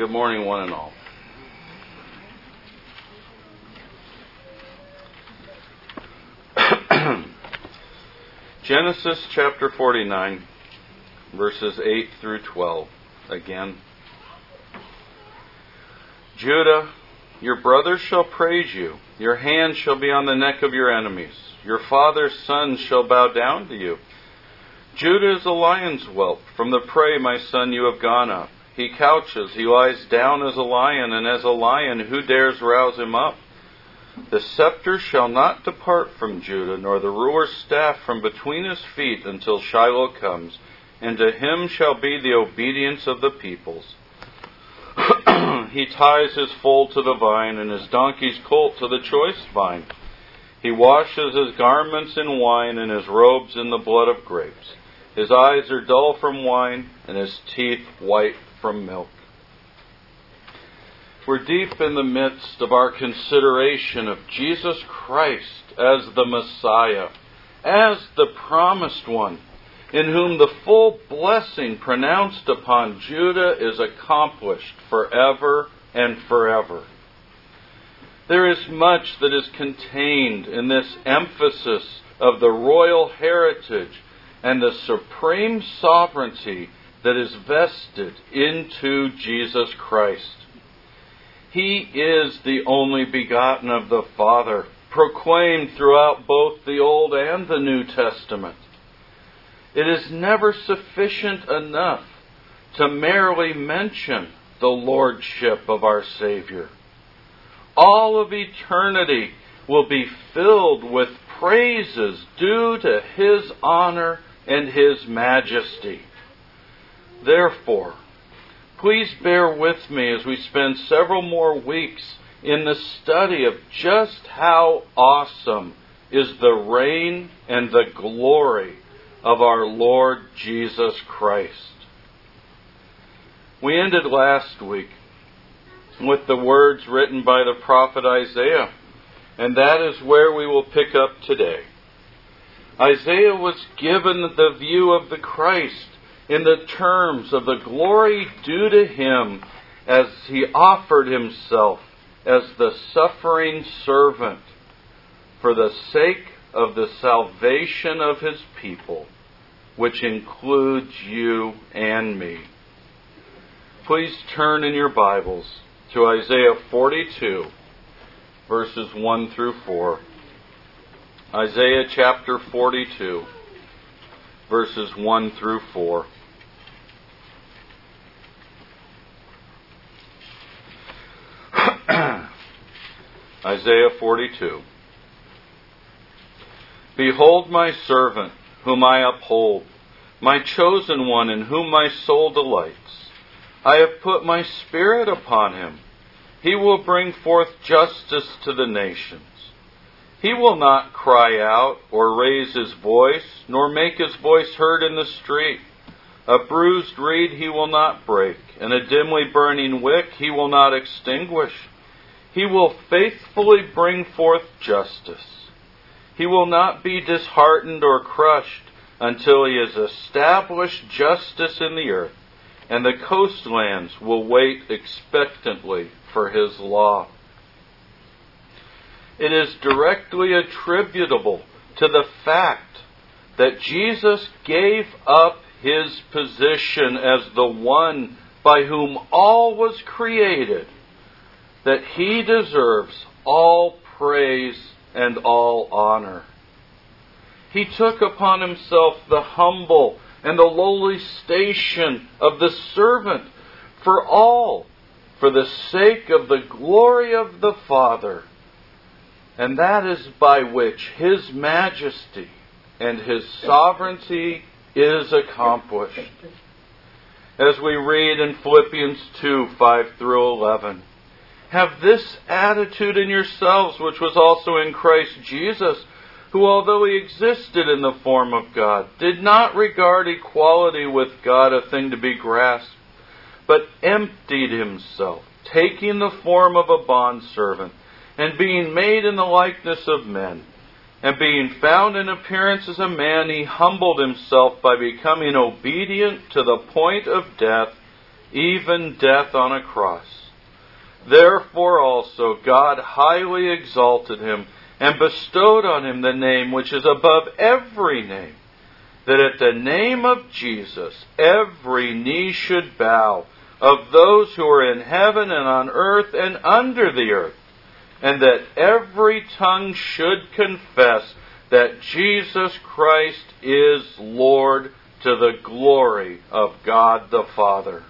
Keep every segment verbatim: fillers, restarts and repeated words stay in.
Good morning, one and all. Genesis chapter forty-nine, verses eight through twelve. Again. Judah, your brothers shall praise you. Your hand shall be on the neck of your enemies. Your father's sons shall bow down to you. Judah is a lion's whelp. From the prey, my son, you have gone up. He couches, he lies down as a lion, and as a lion, who dares rouse him up? The scepter shall not depart from Judah, nor the ruler's staff from between his feet, until Shiloh comes, and to him shall be the obedience of the peoples. He ties his foal to the vine, and his donkey's colt to the choice vine. He washes his garments in wine, and his robes in the blood of grapes. His eyes are dull from wine, and his teeth white from milk. We're deep in the midst of our consideration of Jesus Christ as the Messiah, as the promised one, in whom the full blessing pronounced upon Judah is accomplished forever and forever. There is much that is contained in this emphasis of the royal heritage and the supreme sovereignty that is vested into Jesus Christ. He is the only begotten of the Father, proclaimed throughout both the Old and the New Testament. It is never sufficient enough to merely mention the Lordship of our Savior. All of eternity will be filled with praises due to His honor and His majesty. Therefore, please bear with me as we spend several more weeks in the study of just how awesome is the reign and the glory of our Lord Jesus Christ. We ended last week with the words written by the prophet Isaiah, and that is where we will pick up today. Isaiah was given the view of the Christ in the terms of the glory due to Him as He offered Himself as the suffering servant for the sake of the salvation of His people, which includes you and me. Please turn in your Bibles to Isaiah forty-two, verses one through four. Isaiah chapter forty-two, verses one through four. Isaiah forty-two. Behold my servant, whom I uphold, my chosen one, in whom my soul delights. I have put my spirit upon him. He will bring forth justice to the nations. He will not cry out or raise his voice, nor make his voice heard in the street. A bruised reed he will not break, and a dimly burning wick he will not extinguish. He will faithfully bring forth justice. He will not be disheartened or crushed until he has established justice in the earth, and the coastlands will wait expectantly for his law. It is directly attributable to the fact that Jesus gave up His position as the one by whom all was created, that He deserves all praise and all honor. He took upon Himself the humble and the lowly station of the servant for all, for the sake of the glory of the Father. And that is by which His majesty and His sovereignty is accomplished. As we read in Philippians two, five through eleven, have this attitude in yourselves, which was also in Christ Jesus, who, although He existed in the form of God, did not regard equality with God a thing to be grasped, but emptied Himself, taking the form of a bondservant, and being made in the likeness of men. And being found in appearance as a man, He humbled Himself by becoming obedient to the point of death, even death on a cross. Therefore also God highly exalted him, and bestowed on him the name which is above every name, that at the name of Jesus every knee should bow, of those who are in heaven and on earth and under the earth, and that every tongue should confess that Jesus Christ is Lord, to the glory of God the Father.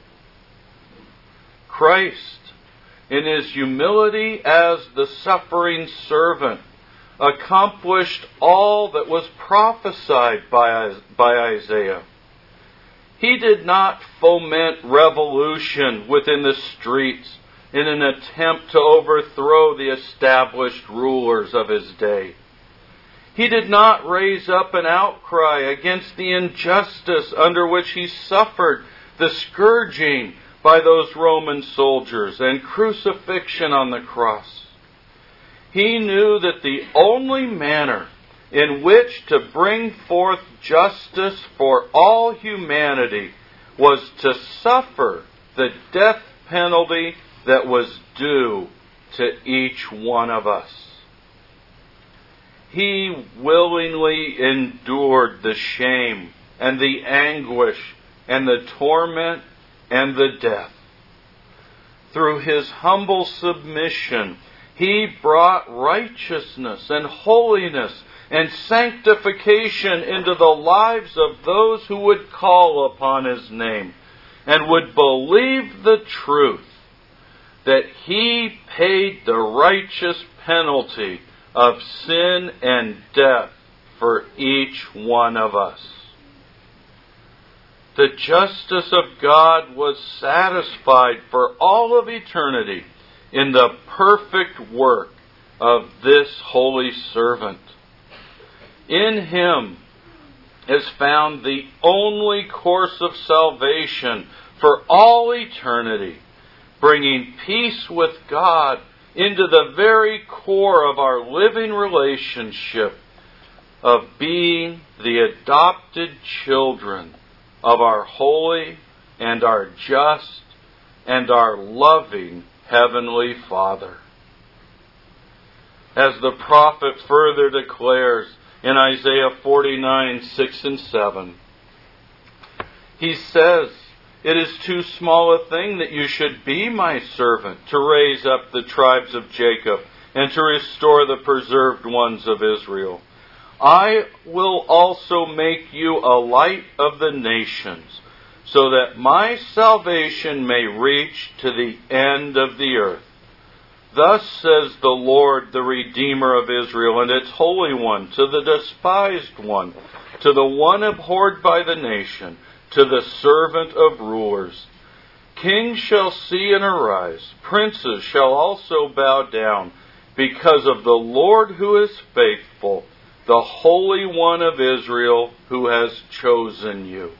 Christ, in his humility as the suffering servant, accomplished all that was prophesied by, by Isaiah. He did not foment revolution within the streets in an attempt to overthrow the established rulers of his day. He did not raise up an outcry against the injustice under which he suffered the scourging by those Roman soldiers and crucifixion on the cross. He knew that the only manner in which to bring forth justice for all humanity was to suffer the death penalty that was due to each one of us. He willingly endured the shame and the anguish and the torment and the death. Through his humble submission, he brought righteousness and holiness and sanctification into the lives of those who would call upon his name and would believe the truth that he paid the righteous penalty of sin and death for each one of us. The justice of God was satisfied for all of eternity in the perfect work of this holy servant. In him is found the only course of salvation for all eternity, bringing peace with God into the very core of our living relationship of being the adopted children of our holy and our just and our loving Heavenly Father. As the prophet further declares in Isaiah forty-nine, six and seven, he says, "It is too small a thing that you should be my servant, to raise up the tribes of Jacob and to restore the preserved ones of Israel. I will also make you a light of the nations, so that my salvation may reach to the end of the earth. Thus says the Lord, the Redeemer of Israel, and its Holy One, to the despised one, to the one abhorred by the nation, to the servant of rulers. Kings shall see and arise, princes shall also bow down, because of the Lord who is faithful, the Holy One of Israel who has chosen you."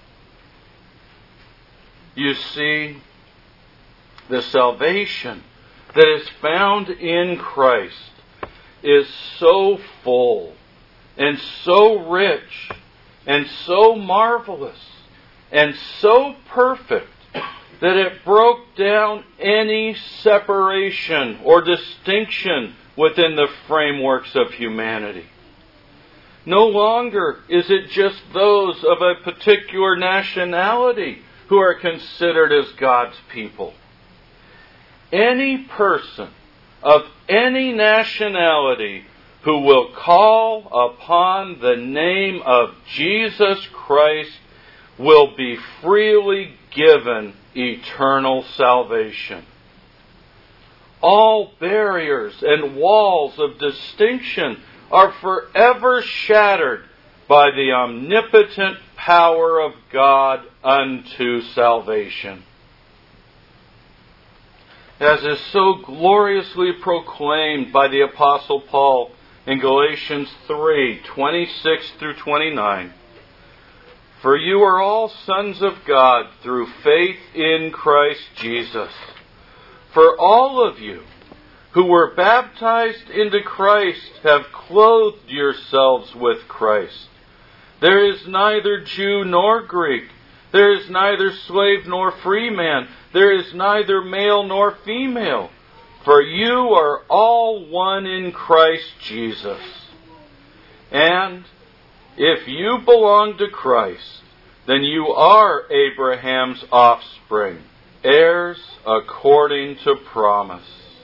You see, the salvation that is found in Christ is so full and so rich and so marvelous and so perfect that it broke down any separation or distinction within the frameworks of humanity. No longer is it just those of a particular nationality who are considered as God's people. Any person of any nationality who will call upon the name of Jesus Christ will be freely given eternal salvation. All barriers and walls of distinction are forever shattered by the omnipotent power of God unto salvation. As is so gloriously proclaimed by the Apostle Paul in Galatians three, twenty-six through twenty-nine, "For you are all sons of God through faith in Christ Jesus. For all of you who were baptized into Christ have clothed yourselves with Christ. There is neither Jew nor Greek, There is neither slave nor free man. There is neither male nor female. For you are all one in Christ Jesus. And if you belong to Christ, then you are Abraham's offspring, heirs according to promise.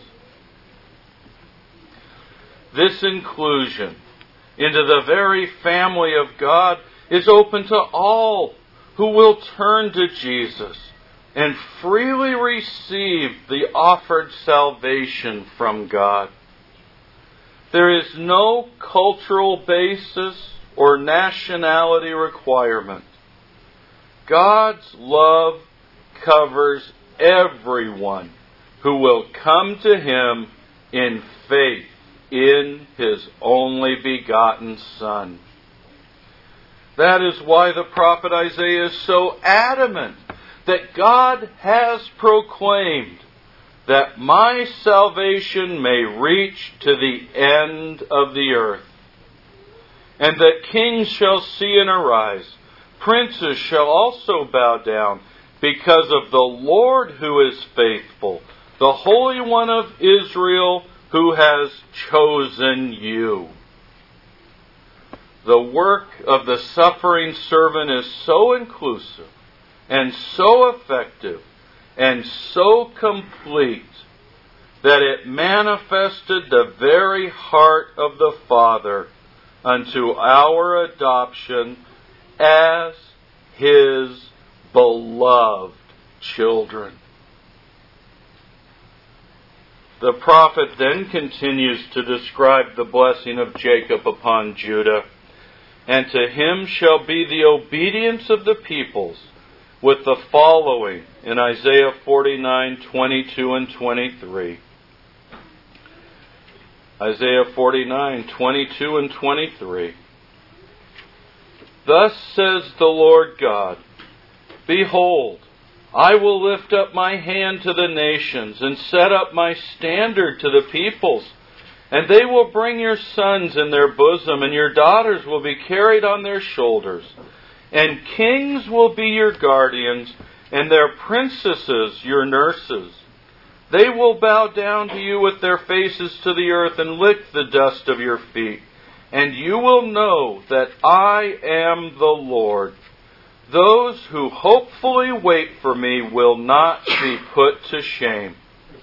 This inclusion into the very family of God is open to all who will turn to Jesus and freely receive the offered salvation from God. There is no cultural basis or nationality requirement. God's love covers everyone who will come to Him in faith in His only begotten Son. That is why the prophet Isaiah is so adamant that God has proclaimed that my salvation may reach to the end of the earth, and that kings shall see and arise, princes shall also bow down, because of the Lord who is faithful, the Holy One of Israel who has chosen you. The work of the suffering servant is so inclusive and so effective and so complete that it manifested the very heart of the Father unto our adoption as His beloved children. The prophet then continues to describe the blessing of Jacob upon Judah. And to him shall be the obedience of the peoples, with the following in Isaiah forty-nine, twenty-two and twenty-three. Isaiah forty-nine, twenty-two and twenty-three. Thus says the Lord God, Behold, I will lift up my hand to the nations, and set up my standard to the peoples. And they will bring your sons in their bosom, and your daughters will be carried on their shoulders. And kings will be your guardians, and their princesses your nurses. They will bow down to you with their faces to the earth, and lick the dust of your feet. And you will know that I am the Lord. Those who hopefully wait for me will not be put to shame.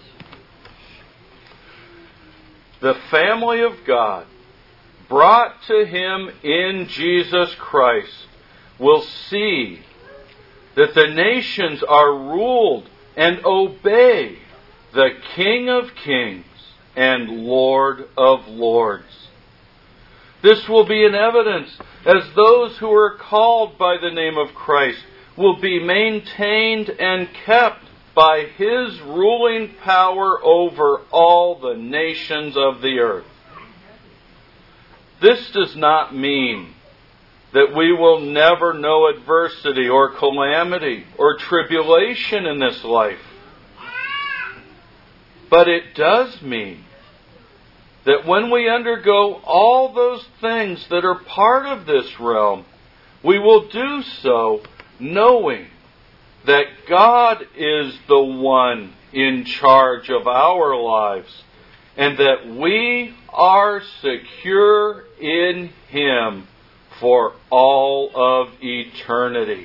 The family of God, brought to Him in Jesus Christ, will see that the nations are ruled and obey the King of Kings and Lord of Lords. This will be an evidence as those who are called by the name of Christ will be maintained and kept by His ruling power over all the nations of the earth. This does not mean that we will never know adversity or calamity or tribulation in this life. But it does mean that when we undergo all those things that are part of this realm, we will do so knowing that God is the one in charge of our lives, and that we are secure in Him for all of eternity.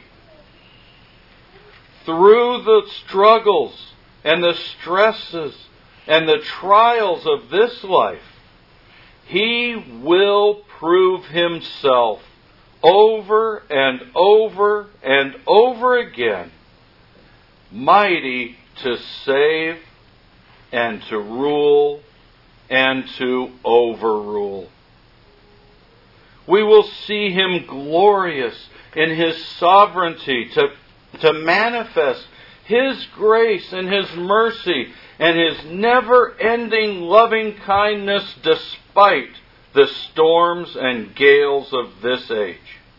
Through the struggles and the stresses and the trials of this life, He will prove Himself over and over and over again, mighty to save and to rule and to overrule. We will see Him glorious in His sovereignty to, to manifest His grace and His mercy and His never-ending loving kindness despite the storms and gales of this age.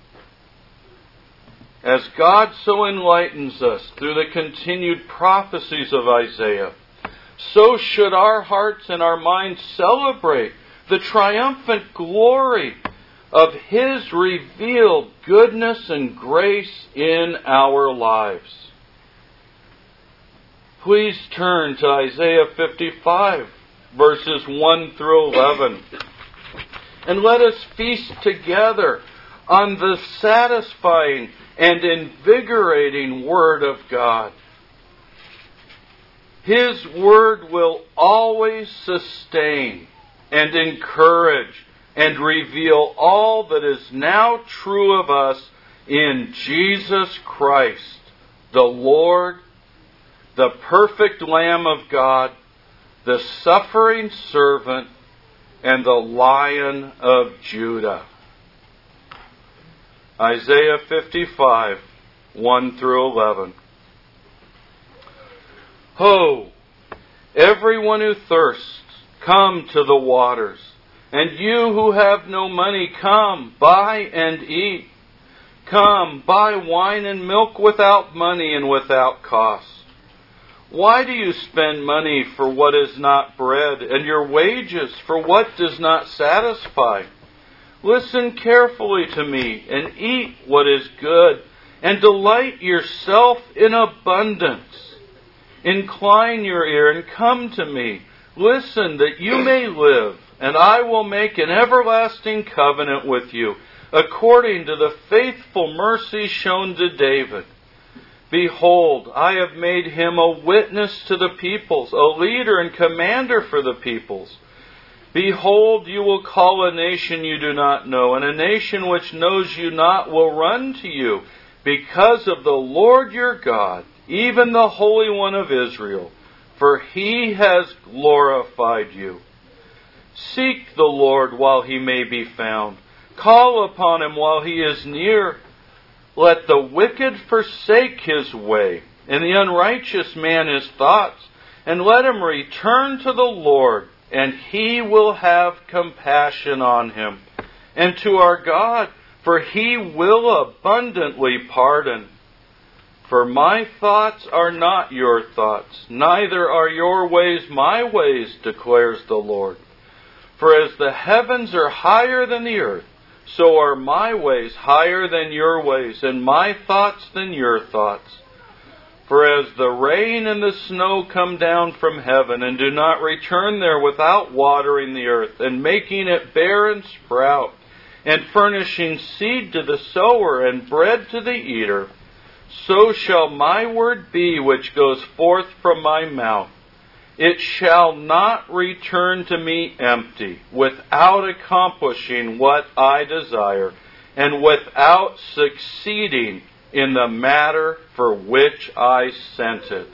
As God so enlightens us through the continued prophecies of Isaiah, so should our hearts and our minds celebrate the triumphant glory of His revealed goodness and grace in our lives. Please turn to Isaiah fifty-five, verses one through eleven. And let us feast together on the satisfying and invigorating Word of God. His Word will always sustain and encourage and reveal all that is now true of us in Jesus Christ, the Lord, the perfect Lamb of God, the suffering servant, and the Lion of Judah. Isaiah fifty-five, one through eleven. Ho, everyone who thirsts, come to the waters. And you who have no money, come, buy and eat. Come, buy wine and milk without money and without cost. Why do you spend money for what is not bread, and your wages for what does not satisfy? Listen carefully to me, and eat what is good, and delight yourself in abundance. Incline your ear and come to me. Listen that you may live, and I will make an everlasting covenant with you, according to the faithful mercy shown to David. Behold, I have made him a witness to the peoples, a leader and commander for the peoples. Behold, you will call a nation you do not know, and a nation which knows you not will run to you, because of the Lord your God, even the Holy One of Israel, for He has glorified you. Seek the Lord while He may be found. Call upon Him while He is near. Let the wicked forsake his way, and the unrighteous man his thoughts, and let him return to the Lord, and He will have compassion on him, and to our God, for He will abundantly pardon. For my thoughts are not your thoughts, neither are your ways my ways, declares the Lord. For as the heavens are higher than the earth, so are my ways higher than your ways, and my thoughts than your thoughts. For as the rain and the snow come down from heaven, and do not return there without watering the earth, and making it bear and sprout, and furnishing seed to the sower, and bread to the eater, so shall my word be which goes forth from my mouth. It shall not return to me empty, without accomplishing what I desire, and without succeeding in the matter for which I sent it.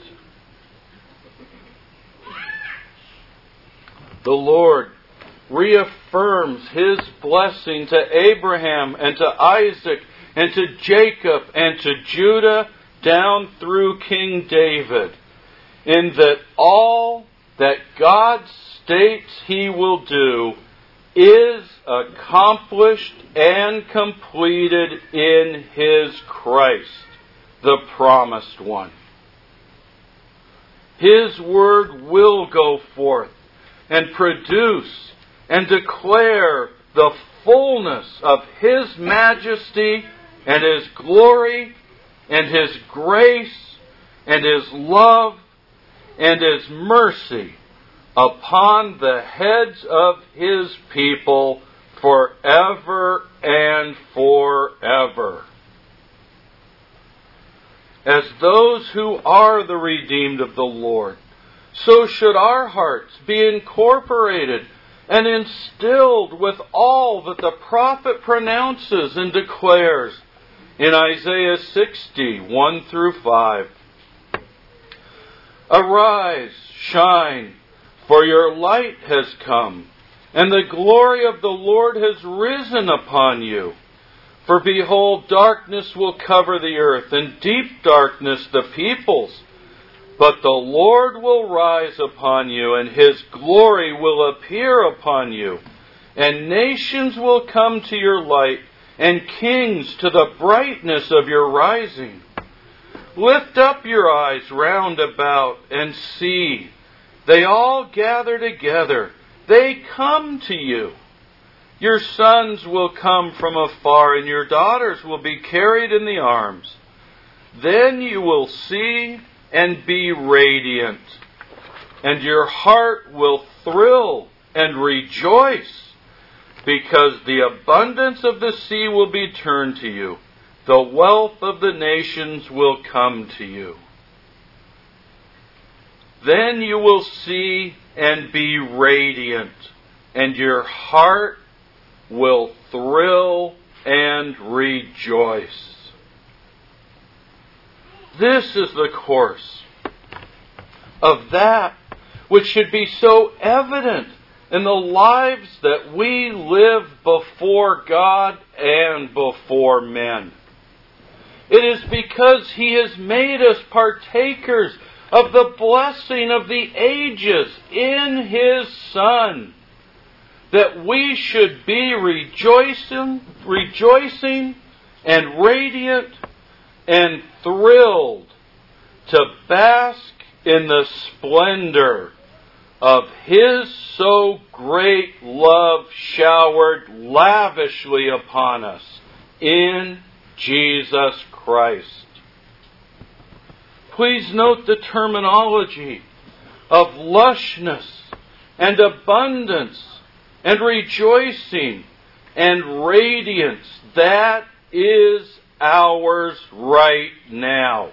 The Lord reaffirms His blessing to Abraham and to Isaac and to Jacob and to Judah down through King David, in that all that God states He will do is accomplished and completed in His Christ, the promised one. His word will go forth and produce and declare the fullness of His majesty and His glory and His grace and His love and His mercy upon the heads of His people forever and forever. As those who are the redeemed of the Lord, so should our hearts be incorporated and instilled with all that the prophet pronounces and declares in Isaiah sixty, one through five. Arise, shine, for your light has come, and the glory of the Lord has risen upon you. For behold, darkness will cover the earth, and deep darkness the peoples. But the Lord will rise upon you, and His glory will appear upon you. And nations will come to your light, and kings to the brightness of your rising. Lift up your eyes round about and see. They all gather together. They come to you. Your sons will come from afar, and your daughters will be carried in the arms. Then you will see and be radiant, and your heart will thrill and rejoice, because the abundance of the sea will be turned to you. The wealth of the nations will come to you. Then you will see and be radiant, and your heart will thrill and rejoice. This is the course of that which should be so evident in the lives that we live before God and before men. It is because He has made us partakers of the blessing of the ages in His Son, that we should be rejoicing, rejoicing and radiant and thrilled to bask in the splendor of His so great love showered lavishly upon us in Jesus Christ. Please note the terminology of lushness and abundance and rejoicing and radiance. That is ours right now.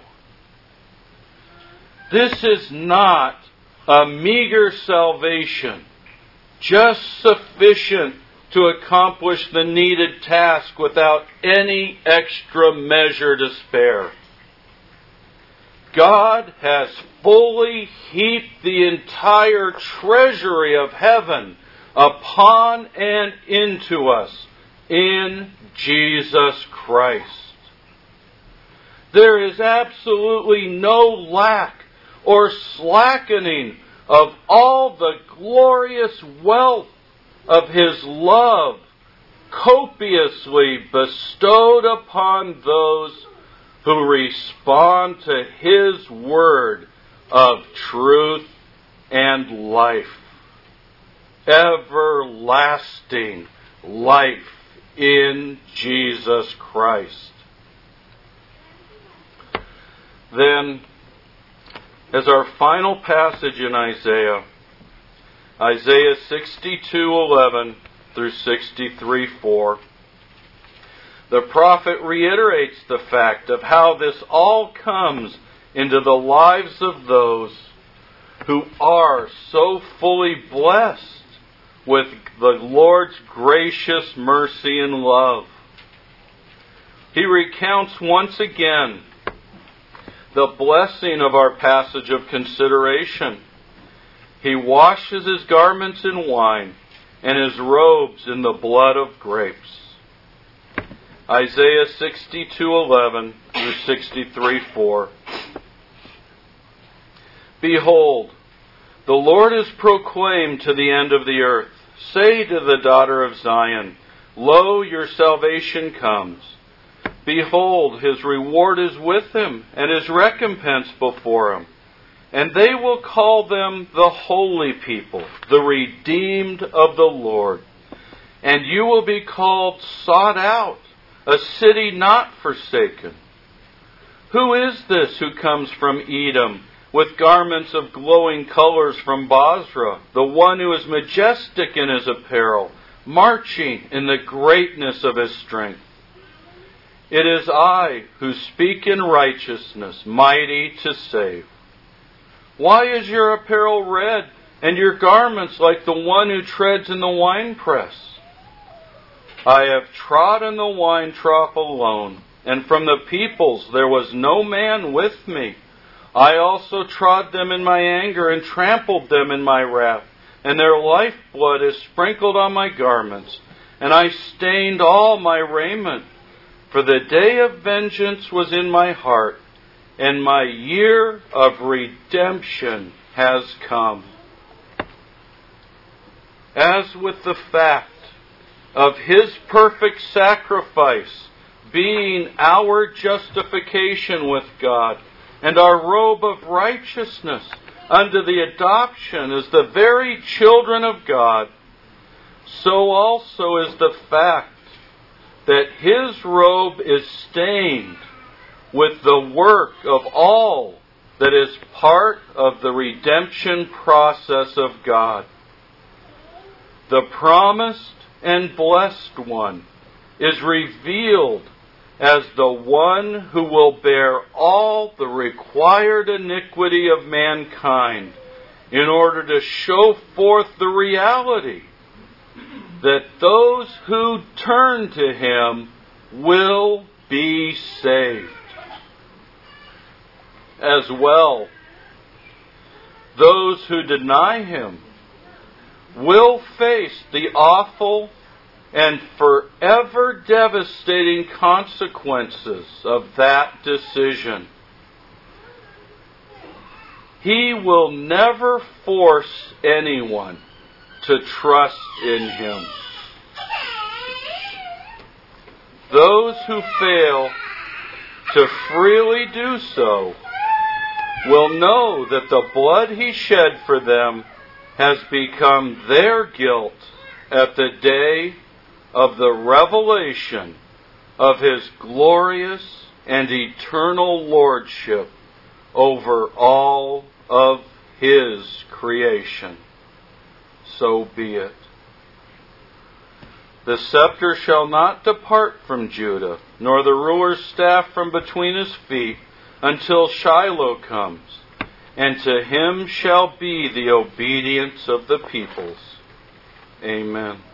This is not a meager salvation, just sufficient to accomplish the needed task without any extra measure to spare. God has fully heaped the entire treasury of heaven upon and into us in Jesus Christ. There is absolutely no lack or slackening of all the glorious wealth of His love copiously bestowed upon those who respond to His word of truth and life. Everlasting life in Jesus Christ. Then, as our final passage in Isaiah, Isaiah sixty-two eleven through sixty-three four, the prophet reiterates the fact of how this all comes into the lives of those who are so fully blessed with the Lord's gracious mercy and love. He recounts once again the blessing of our passage of consideration. He washes his garments in wine and his robes in the blood of grapes. Isaiah sixty-two eleven through sixty-three four. Behold, the Lord is proclaimed to the end of the earth. Say to the daughter of Zion, Lo, your salvation comes. Behold, His reward is with Him, and His recompense before Him. And they will call them the holy people, the redeemed of the Lord. And you will be called sought out, a city not forsaken. Who is this who comes from Edom, with garments of glowing colors from Bozrah, the one who is majestic in his apparel, marching in the greatness of his strength? It is I who speak in righteousness, mighty to save. Why is your apparel red, and your garments like the one who treads in the winepress? I have trodden the wine trough alone, and from the peoples there was no man with me. I also trod them in my anger and trampled them in my wrath, and their lifeblood is sprinkled on my garments, and I stained all my raiment. For the day of vengeance was in my heart, and my year of redemption has come. As with the fact of His perfect sacrifice being our justification with God, and our robe of righteousness unto the adoption as the very children of God, so also is the fact that his robe is stained with the work of all that is part of the redemption process of God. The promised and blessed one is revealed as the one who will bear all the required iniquity of mankind in order to show forth the reality that those who turn to him will be saved. As well, those who deny him will face the awful and forever devastating consequences of that decision. He will never force anyone to trust in him. Those who fail to freely do so will know that the blood he shed for them has become their guilt at the day of the revelation of his glorious and eternal lordship over all of his creation. So be it. The scepter shall not depart from Judah, nor the ruler's staff from between his feet, until Shiloh comes, and to him shall be the obedience of the peoples. Amen.